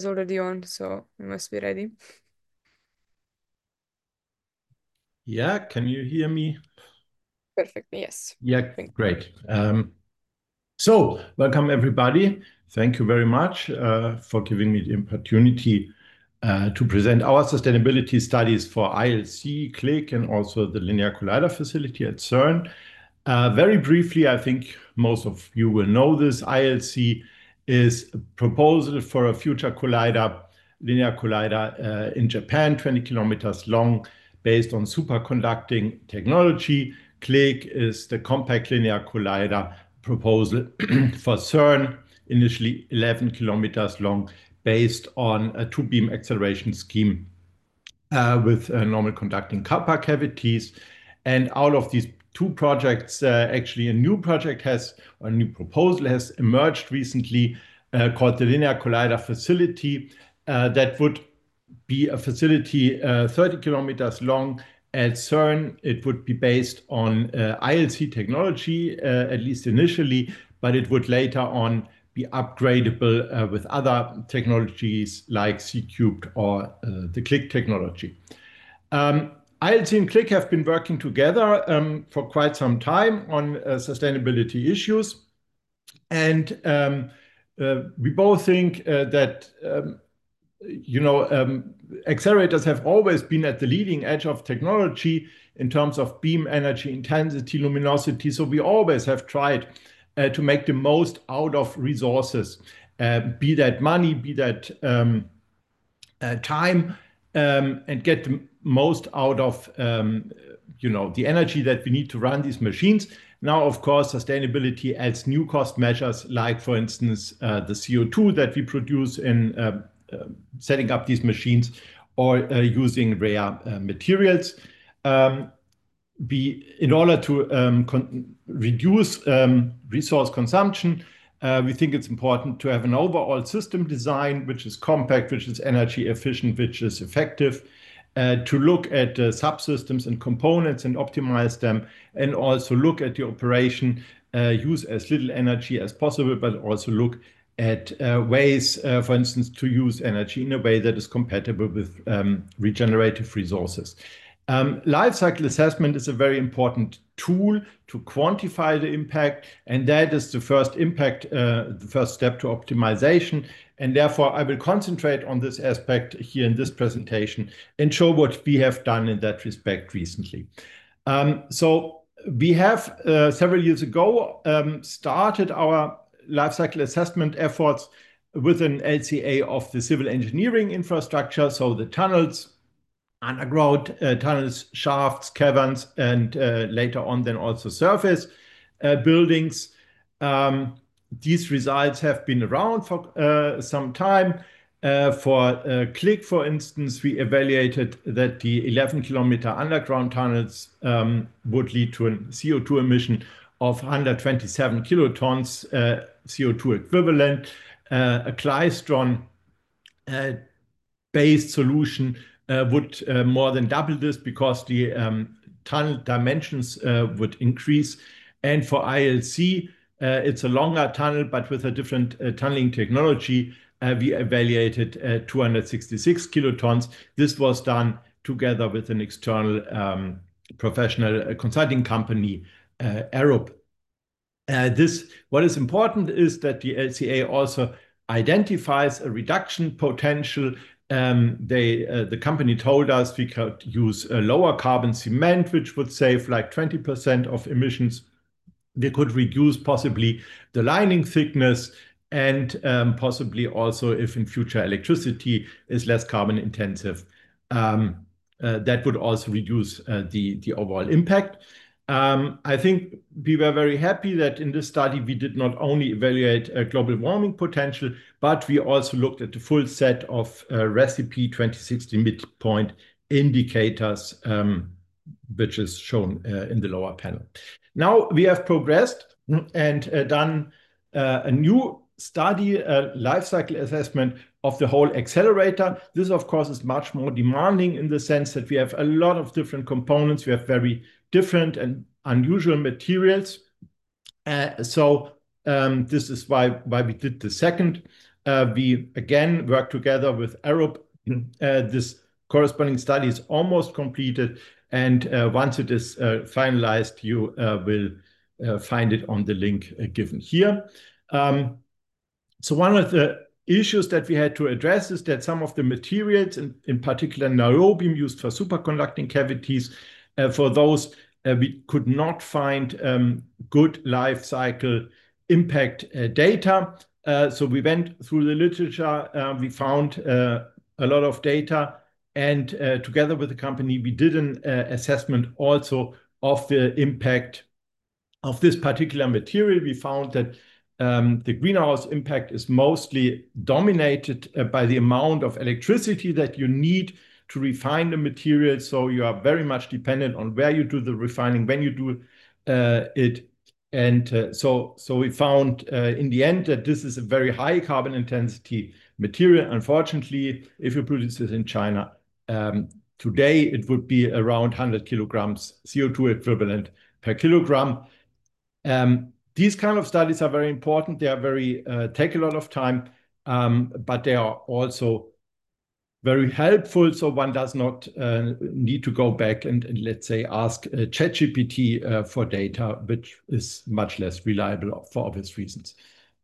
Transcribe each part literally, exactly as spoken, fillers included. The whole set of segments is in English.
already on, so we must be ready. Yeah, can you hear me? Perfect. Yes. Yeah, Thank great. Um, so, welcome everybody. Thank you very much uh, for giving me the opportunity uh, to present our sustainability studies for I L C, C L I C, and also the Linear Collider Facility at CERN. Uh, very briefly, I think most of you will know this. I L C is a proposal for a future collider, linear collider uh, in Japan, twenty kilometers long, based on superconducting technology. C L I C is the compact linear collider proposal for CERN, initially eleven kilometers long, based on a two-beam acceleration scheme uh, with uh, normal conducting Kappa cavities. And out of these two projects, uh, actually a new project has, or a new proposal has emerged recently uh, called the Linear Collider Facility. Uh, that would be a facility uh, thirty kilometers long at CERN. It would be based on uh, I L C technology, uh, at least initially, but it would later on be upgradable uh, with other technologies like C cubed or uh, the C L I C technology. Um, I L C and C L I C have been working together um, for quite some time on uh, sustainability issues. And um, uh, we both think uh, that um, you know, um, accelerators have always been at the leading edge of technology in terms of beam energy, intensity, luminosity. So we always have tried uh, to make the most out of resources, uh, be that money, be that um, uh, time, um, and get the most out of um, you know the energy that we need to run these machines. Now, of course, sustainability adds new cost measures, like, for instance, uh, the C O two that we produce in uh, uh, setting up these machines, or uh, using rare uh, materials. Um, we, in order to um, reduce um, resource consumption, uh, we think it's important to have an overall system design which is compact, which is energy efficient, which is effective, uh, to look at uh, subsystems and components and optimize them, and also look at the operation, uh, use as little energy as possible, but also look at uh, ways, uh, for instance, to use energy in a way that is compatible with um, regenerative resources. Um, life cycle assessment is a very important tool to quantify the impact, and that is the first impact, uh, the first step to optimization. And therefore, I will concentrate on this aspect here in this presentation and show what we have done in that respect recently. Um, so we have uh, several years ago um, started our life cycle assessment efforts with an L C A of the civil engineering infrastructure, so the tunnels, underground uh, tunnels, shafts, caverns, and uh, later on then also surface uh, buildings. Um, these results have been around for uh, some time. Uh, for uh, C L I C, for instance, we evaluated that the eleven kilometer underground tunnels um, would lead to a C O two emission of one hundred twenty-seven kilotons uh, C O two equivalent. Uh, a Klystron uh, based solution uh, would uh, more than double this, because the um, tunnel dimensions uh, would increase. And for I L C, uh, it's a longer tunnel, but with a different uh, tunneling technology. Uh, we evaluated uh, two hundred sixty-six kilotons. This was done together with an external um, professional uh, consulting company, uh, Arup. Uh, this, what is important is that the L C A also identifies a reduction potential. Um, they, uh, the company told us we could use a lower carbon cement, which would save like twenty percent of emissions. We could reduce possibly the lining thickness, and um, possibly also, if in future electricity is less carbon intensive, um, uh, that would also reduce uh, the, the overall impact. Um, I think we were very happy that in this study we did not only evaluate uh, global warming potential, but we also looked at the full set of uh, recipe twenty sixty midpoint indicators, um, which is shown uh, in the lower panel. Now we have progressed and uh, done uh, a new study, a life cycle assessment of the whole accelerator. This, of course, is much more demanding in the sense that we have a lot of different components. We have very different and unusual materials. Uh, so um, this is why, why we did the second Uh, we again work together with Arup. Uh, this corresponding study is almost completed, and uh, once it is uh, finalized, you uh, will uh, find it on the link uh, given here. Um, so one of the issues that we had to address is that some of the materials, in, in particular niobium used for superconducting cavities, uh, for those uh, we could not find um, good life cycle impact uh, data. Uh, so we went through the literature, uh, we found uh, a lot of data, and uh, together with the company, we did an uh, assessment also of the impact of this particular material. We found that um, the greenhouse impact is mostly dominated uh, by the amount of electricity that you need to refine the material. So you are very much dependent on where you do the refining, when you do uh, it. And uh, so, so we found uh, in the end that this is a very high carbon intensity material. Unfortunately, if you produce this in China, um, today it would be around one hundred kilograms C O two equivalent per kilogram. Um, these kind of studies are very important. They are very uh, take a lot of time, um, but they are also very helpful. So one does not uh, need to go back and, and let's say ask uh, ChatGPT uh, for data, which is much less reliable for obvious reasons.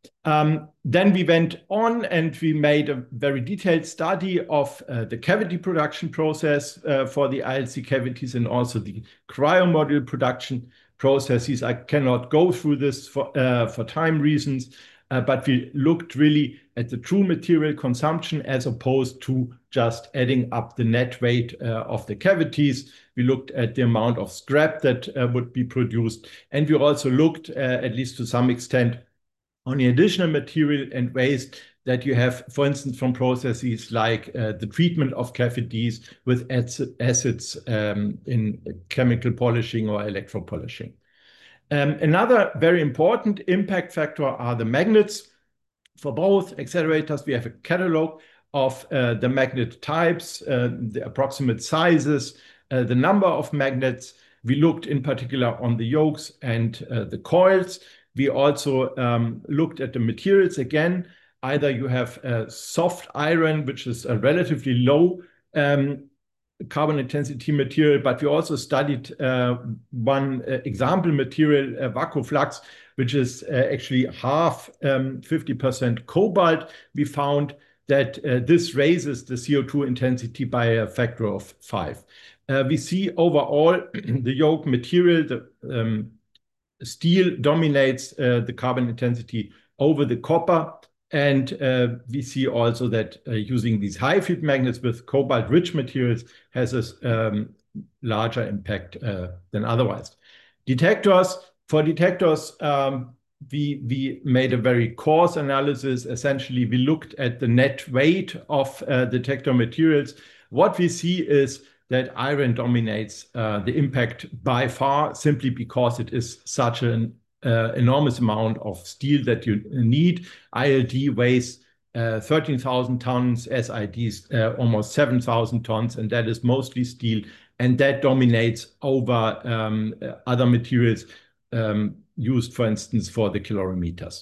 Um, then we went on and we made a very detailed study of uh, the cavity production process uh, for the I L C cavities and also the cryomodule production processes. I cannot go through this for, uh, for time reasons, uh, but we looked really at the true material consumption as opposed to just adding up the net weight uh, of the cavities. We looked at the amount of scrap that uh, would be produced. And we also looked, uh, at least to some extent, on the additional material and waste that you have, for instance, from processes like uh, the treatment of cavities with acids um, in chemical polishing or electropolishing. Um, another very important impact factor are the magnets. For both accelerators, we have a catalog of uh, the magnet types, uh, the approximate sizes, uh, the number of magnets. We looked in particular on the yokes and uh, the coils. We also um, looked at the materials again. Either you have a soft iron, which is a relatively low um, carbon intensity material, but we also studied uh, one uh, example material, uh, Vacuflux, which is uh, actually half um, fifty percent cobalt. We found that uh, this raises the C O two intensity by a factor of five. Uh, we see overall the yoke material, the um, steel dominates uh, the carbon intensity over the copper. And uh, we see also that uh, using these high field magnets with cobalt-rich materials has a um, larger impact uh, than otherwise. Detectors, for detectors, um, we, we made a very coarse analysis. Essentially, we looked at the net weight of uh, detector materials. What we see is that iron dominates uh, the impact by far, simply because it is such an uh, enormous amount of steel that you need. I L D weighs uh, thirteen thousand tons, S I Ds uh, almost seven thousand tons, and that is mostly steel, and that dominates over um, other materials um, used, for instance, for the calorimeters.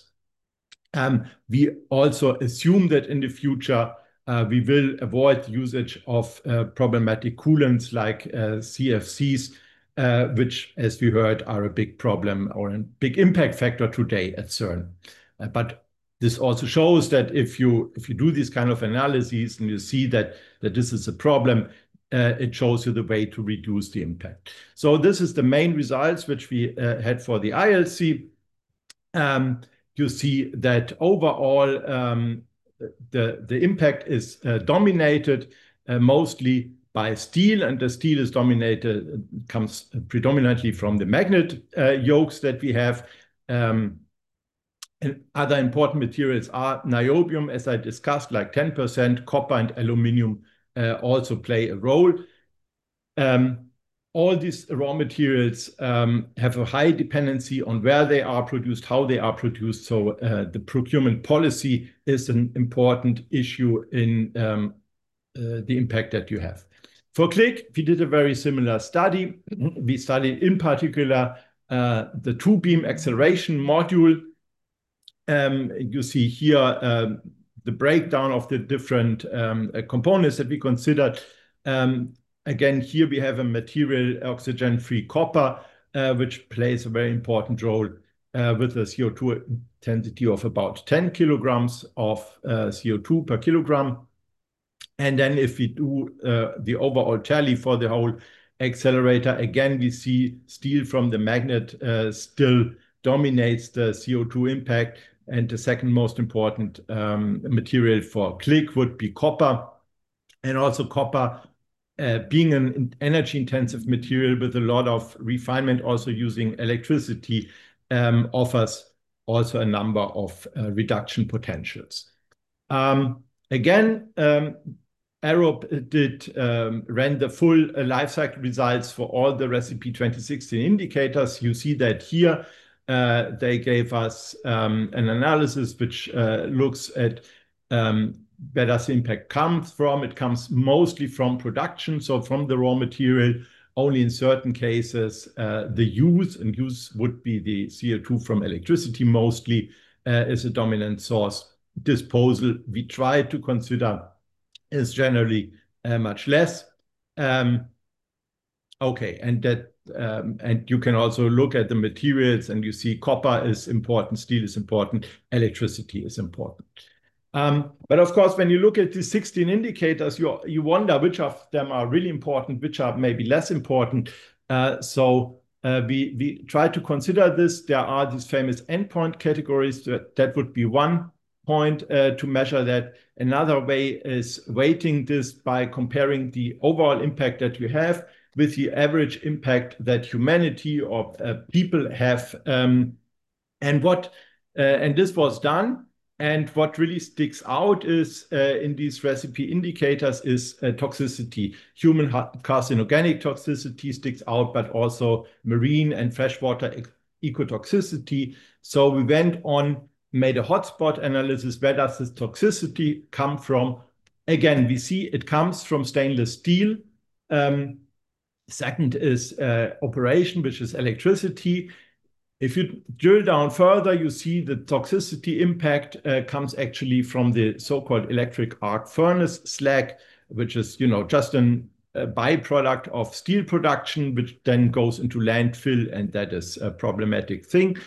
Um, we also assume that in the future, Uh, we will avoid usage of uh, problematic coolants like uh, C F Cs, uh, which, as we heard, are a big problem or a big impact factor today at CERN. Uh, but this also shows that if you if you do these kind of analyses and you see that that this is a problem, uh, it shows you the way to reduce the impact. So this is the main results which we uh, had for the I L C. Um, you see that overall, um, The, the impact is uh, dominated uh, mostly by steel, and the steel is dominated, comes predominantly from the magnet uh, yokes that we have. Um, and other important materials are niobium, as I discussed, like ten percent, copper and aluminum uh, also play a role. Um, all these raw materials um, have a high dependency on where they are produced, how they are produced. So uh, the procurement policy is an important issue in um, uh, the impact that you have. For CLIQ, we did a very similar study. We studied in particular uh, the two-beam acceleration module. Um, you see here um, the breakdown of the different um, uh, components that we considered. Um, again, here we have a material oxygen-free copper, uh, which plays a very important role uh, with a C O two intensity of about ten kilograms of uh, C O two per kilogram. And then if we do uh, the overall tally for the whole accelerator, again, we see steel from the magnet uh, still dominates the C O two impact. And the second most important um, material for Click would be copper. And also copper, uh, being an energy-intensive material with a lot of refinement, also using electricity, um, offers also a number of uh, reduction potentials. Um, again, um, Arup did um, ran the full uh, life cycle results for all the recipe twenty sixteen indicators. You see that here uh, they gave us um, an analysis which uh, looks at um, where does the impact come from. It comes mostly from production, so from the raw material. Only in certain cases, uh, the use, and use would be the C O two from electricity mostly, uh, is a dominant source. Disposal, we try to consider, is generally uh, much less. Um, okay, and that um, and you can also look at the materials, and you see copper is important, steel is important, electricity is important. Um, but of course, when you look at the sixteen indicators, you you wonder which of them are really important, which are maybe less important. Uh, so uh, we we try to consider this. There are these famous endpoint categories. That that would be one point uh, to measure that. Another way is weighting this by comparing the overall impact that you have with the average impact that humanity or uh, people have. Um, and what uh, and this was done. And what really sticks out is uh, in these recipe indicators is uh, toxicity. Human carcinogenic toxicity sticks out, but also marine and freshwater ecotoxicity. So we went on, made a hotspot analysis. Where does this toxicity come from? Again, we see it comes from stainless steel. Um, second is uh, operation, which is electricity. If you drill down further, you see the toxicity impact uh, comes actually from the so-called electric arc furnace slag, which is, you know, just an, a byproduct of steel production, which then goes into landfill, and that is a problematic thing.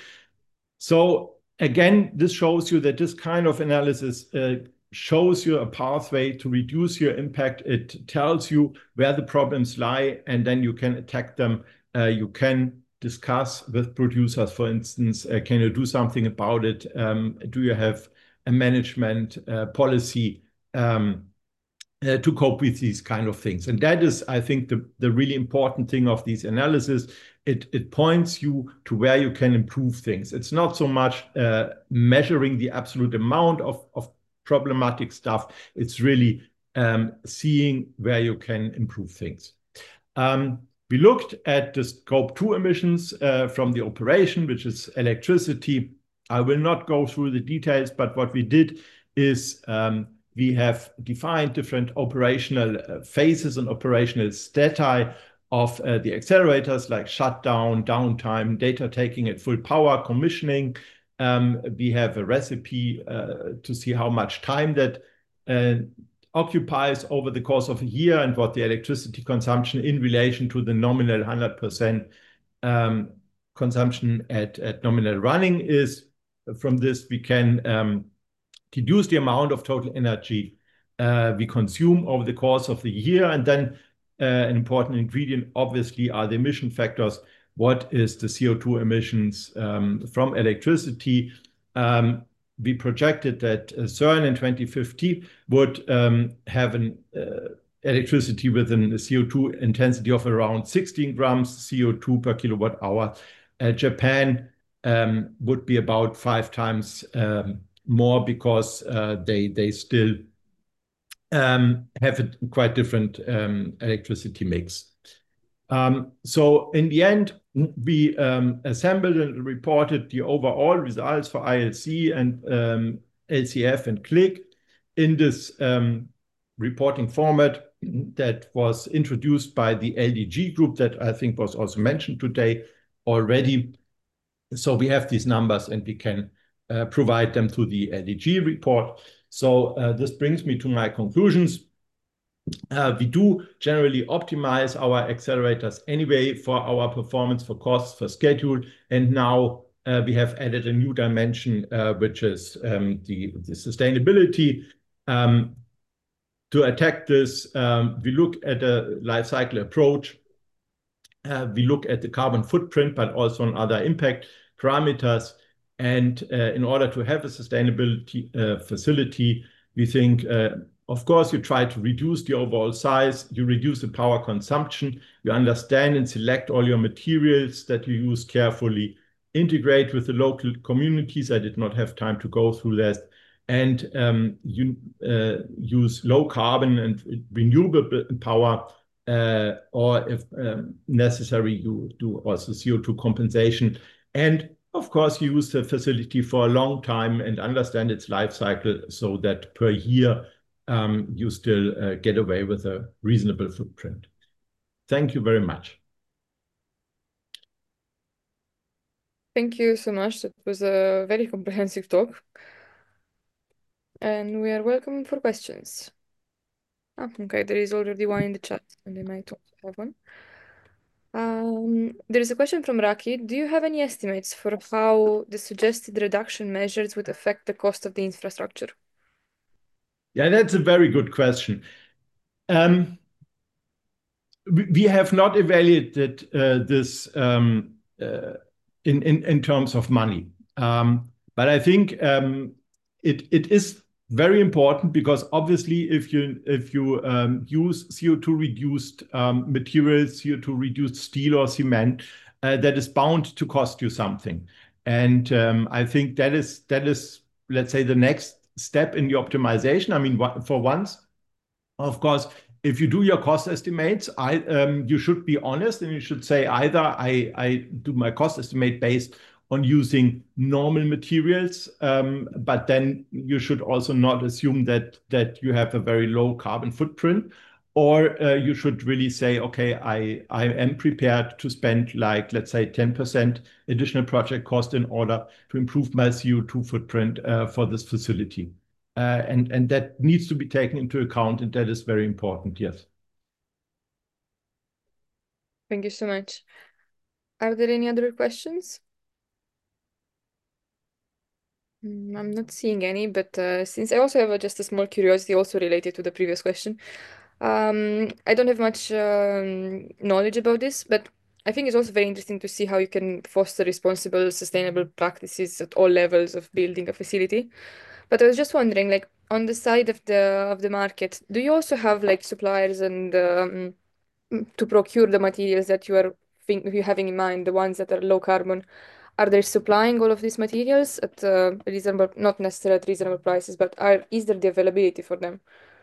So again, this shows you that this kind of analysis uh, shows you a pathway to reduce your impact. It tells you where the problems lie, and then you can attack them. Uh, you can discuss with producers, for instance, uh, can you do something about it? Um, do you have a management uh, policy um, uh, to cope with these kind of things? And that is, I think, the, the really important thing of these analysis. It, it points you to where you can improve things. It's not so much uh, measuring the absolute amount of, of problematic stuff. It's really um, seeing where you can improve things. Um, We looked at the scope two emissions uh, from the operation, which is electricity. I will not go through the details, but what we did is um, we have defined different operational uh, phases and operational stati of uh, the accelerators, like shutdown, downtime, data taking at full power, commissioning. Um, we have a recipe uh, to see how much time that uh, occupies over the course of a year, and what the electricity consumption in relation to the nominal one hundred percent um, consumption at, at nominal running is. From this, we can um, deduce the amount of total energy uh, we consume over the course of the year. And then uh, an important ingredient, obviously, are the emission factors. What is the C O two emissions um, from electricity? Um, We projected that uh, CERN in twenty fifty would um, have an uh, electricity with a C O two intensity of around sixteen grams C O two per kilowatt hour. Uh, Japan um, would be about five times um, more, because uh, they they still um, have a quite different um, electricity mix. Um, so in the end, we um, assembled and reported the overall results for I L C and um, L C F and Click in this um, reporting format that was introduced by the L D G group, that I think was also mentioned today already. So we have these numbers, and we can uh, provide them to the L D G report. So uh, this brings me to my conclusions. Uh, we do generally optimize our accelerators anyway for our performance, for costs, for schedule. And now uh, we have added a new dimension, uh, which is um, the, the sustainability. Um, to attack this, um, we look at a life cycle approach. Uh, we look at the carbon footprint, but also on other impact parameters. And uh, in order to have a sustainability uh, facility, we think, uh, of course, you try to reduce the overall size, you reduce the power consumption, you understand and select all your materials that you use carefully, integrate with the local communities. I did not have time to go through that. And um, you uh, use low carbon and renewable power, uh, or if um, necessary, you do also C O two compensation. And of course, you use the facility for a long time and understand its life cycle so that per year um, you still uh, get away with a reasonable footprint. Thank you very much. Thank you so much. That was a very comprehensive talk. And we are welcome for questions. Ah, okay, there is already one in the chat, and I might also have one. Um, there is a question from Raki. Do you have any estimates for how the suggested reduction measures would affect the cost of the infrastructure? Yeah, that's a very good question. Um, we, we have not evaluated uh, this um, uh, in, in, in terms of money. Um, but I think um, it, it is very important because obviously if you if you um, use C O two reduced um, materials, C O two reduced steel or cement, uh, that is bound to cost you something. And um, I think that is that is let's say the next step in the optimization. I mean, for once, of course, if you do your cost estimates, I um, you should be honest and you should say either I, I do my cost estimate based on using normal materials, um, but then you should also not assume that that you have a very low carbon footprint, or uh, you should really say, okay, I, I am prepared to spend like, let's say, ten percent additional project cost in order to improve my C O two footprint uh, for this facility. Uh, and, and that needs to be taken into account, and that is very important, yes. Thank you so much. Are there any other questions? Mm, I'm not seeing any, but uh, since I also have a, just a small curiosity also related to the previous question, um, I don't have much um, knowledge about this, but I think it's also very interesting to see how you can foster responsible, sustainable practices at all levels of building a facility. But I was just wondering, like on the side of the of the market, do you also have like suppliers and um, to procure the materials that you are think you having in mind, the ones that are low carbon? Are they supplying all of these materials at uh, reasonable, not necessarily at reasonable prices, but are is there the availability for them?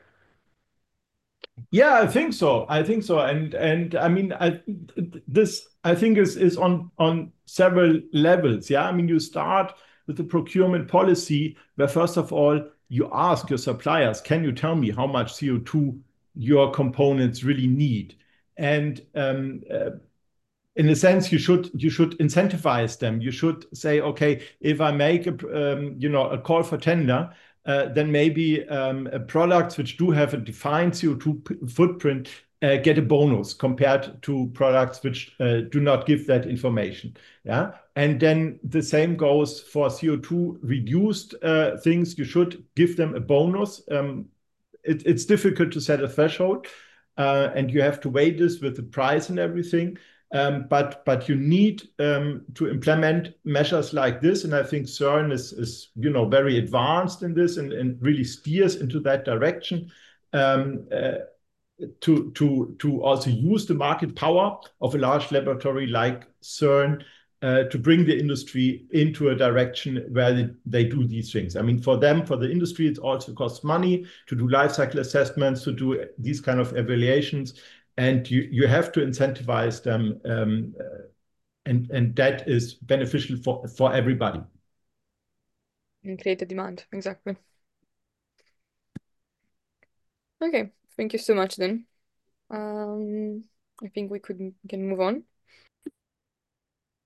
Yeah, I think so. I think so. And and I mean, I this I think is is on on several levels. Yeah, I mean, you start with the procurement policy where first of all you ask your suppliers, can you tell me how much C O two your components really need? And um, uh, in a sense, you should you should incentivize them. You should say, okay, if I make a um, you know a call for tender, uh, then maybe um, products which do have a defined C O two footprint uh, get a bonus compared to products which uh, do not give that information. Yeah, and then the same goes for C O two reduced uh, things. You should give them a bonus. Um, it, it's difficult to set a threshold, uh, and you have to weigh this with the price and everything. Um, but but you need um, to implement measures like this, and I think CERN is is you know very advanced in this and, and really steers into that direction. Um, uh, to to to also use the market power of a large laboratory like CERN uh, to bring the industry into a direction where they, they do these things. I mean, for them, for the industry, it also costs money to do life cycle assessments, to do these kind of evaluations, and you you have to incentivize them, um, uh, and and that is beneficial for for everybody. And create a demand, exactly. Okay, thank you so much then. Um, I think we could can move on.